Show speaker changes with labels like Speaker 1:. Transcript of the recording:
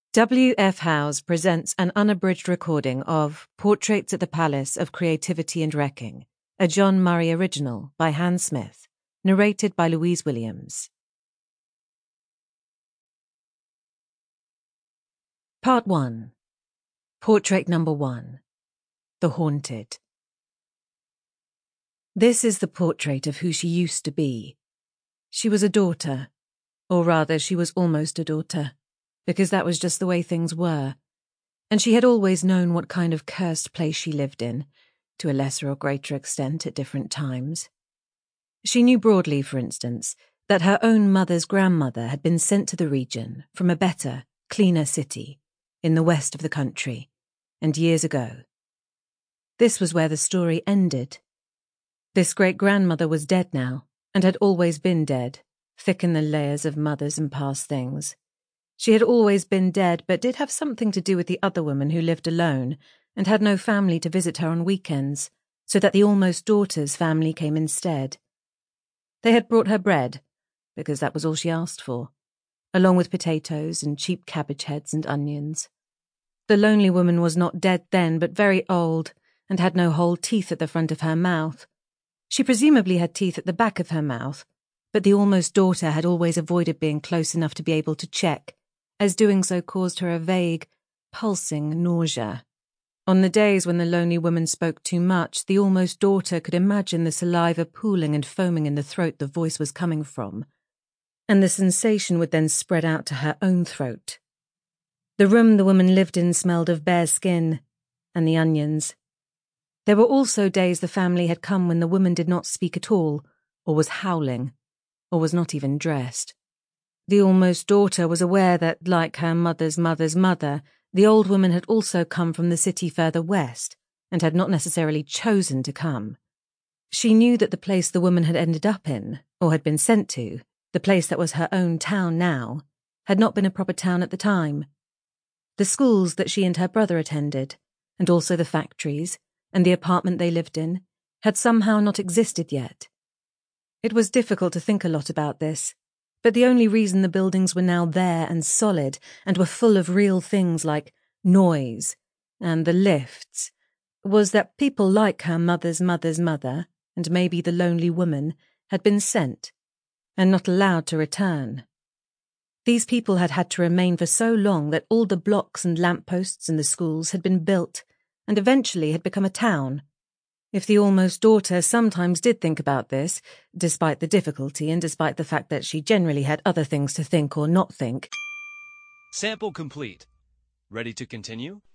Speaker 1: W.F. Howes presents an unabridged recording of Portraits at the Palace of Creativity and Wrecking, a John Murray original by Hans Smith, narrated by Louise Williams. Part 1. Portrait number 1. The Haunted. This is the portrait of who she used to be. She was a daughter, or rather she was almost a daughter, because that was just the way things were, and she had always known what kind of cursed place she lived in, to a lesser or greater extent at different times. She knew broadly, for instance, that her own mother's grandmother had been sent to the region from a better, cleaner city, in the west of the country, and years ago. This was where the story ended. This great-grandmother was dead now, and had always been dead, thick in the layers of mothers and past things. She had always been dead, but did have something to do with the other woman who lived alone, and had no family to visit her on weekends, so that the almost daughter's family came instead. They had brought her bread, because that was all she asked for, along with potatoes and cheap cabbage heads and onions. The lonely woman was not dead then, but very old, and had no whole teeth at the front of her mouth. She presumably had teeth at the back of her mouth, but the almost daughter had always avoided being close enough to be able to check, as doing so caused her a vague, pulsing nausea. On the days when the lonely woman spoke too much, the almost daughter could imagine the saliva pooling and foaming in the throat the voice was coming from, and the sensation would then spread out to her own throat. The room the woman lived in smelled of bare skin and the onions. There were also days the family had come when the woman did not speak at all, or was howling, or was not even dressed. The almost daughter was aware that, like her mother's mother's mother, the old woman had also come from the city further west, and had not necessarily chosen to come. She knew that the place the woman had ended up in, or had been sent to, the place that was her own town now, had not been a proper town at the time. The schools that she and her brother attended, and also the factories, and the apartment they lived in, had somehow not existed yet. It was difficult to think a lot about this, but the only reason the buildings were now there and solid and were full of real things like noise and the lifts was that people like her mother's mother's mother, and maybe the lonely woman, had been sent and not allowed to return. These people had had to remain for so long that all the blocks and lampposts in the schools had been built and eventually had become a town. If the almost daughter sometimes did think about this, despite the difficulty and despite the fact that she generally had other things to think or not think.
Speaker 2: Sample complete. Ready to continue?